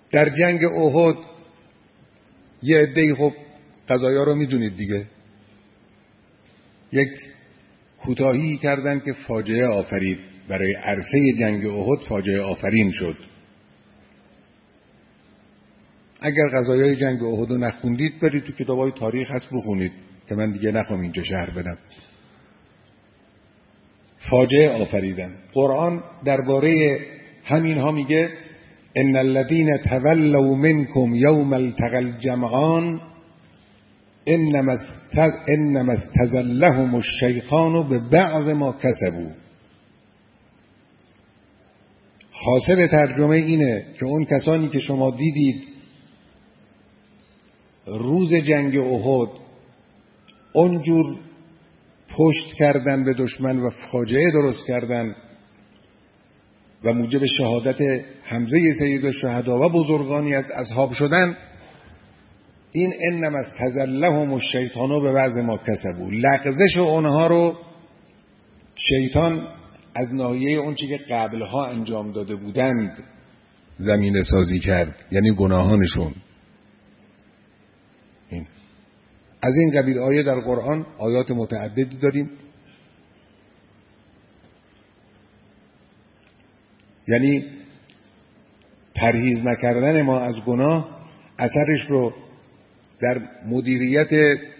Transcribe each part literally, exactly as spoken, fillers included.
در جنگ احد یه عده‌ای، خب قضایا رو میدونید دیگه، یک کوتاهی کردن که فاجعه آفرید، برای عرصه جنگ احد فاجعه آفرین شد. اگر قضایای جنگ احد رو نخوندید برید تو کتابای تاریخ هست بخونید که من دیگه نخوام اینجا شرح بدم. فاجعه آفریدن. قرآن درباره همین ها میگه ان الذين تولوا منكم يوم التقى الجمعان انما انما استزلهم الشیطان ببعض ما کسبوا. حاصل ترجمه اینه که اون کسانی که شما دیدید روز جنگ احد اونجور پشت کردن به دشمن و فاجعه درست کردن و موجب شهادت حمزه سید الشهدا و بزرگانی از اصحاب شدن، این انما استزلهم الشیطان به بعض ما کسبوا، لغزش اونها رو شیطان از ناحیه اون چیزی که قبلها انجام داده بودند زمینه سازی کرد، یعنی گناهانشون. این از این قبیل آیه در قرآن آیات متعددی داریم. یعنی پرهیز نکردن ما از گناه اثرش رو در مدیریت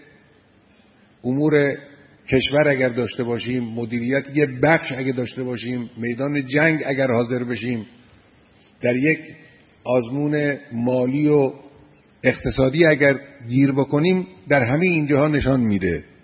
امور کشور اگر داشته باشیم، مدیریت یه بخش اگر داشته باشیم، میدان جنگ اگر حاضر بشیم، در یک آزمون مالی و اقتصادی اگر گیر بکنیم، در همه اینجاها نشان میده.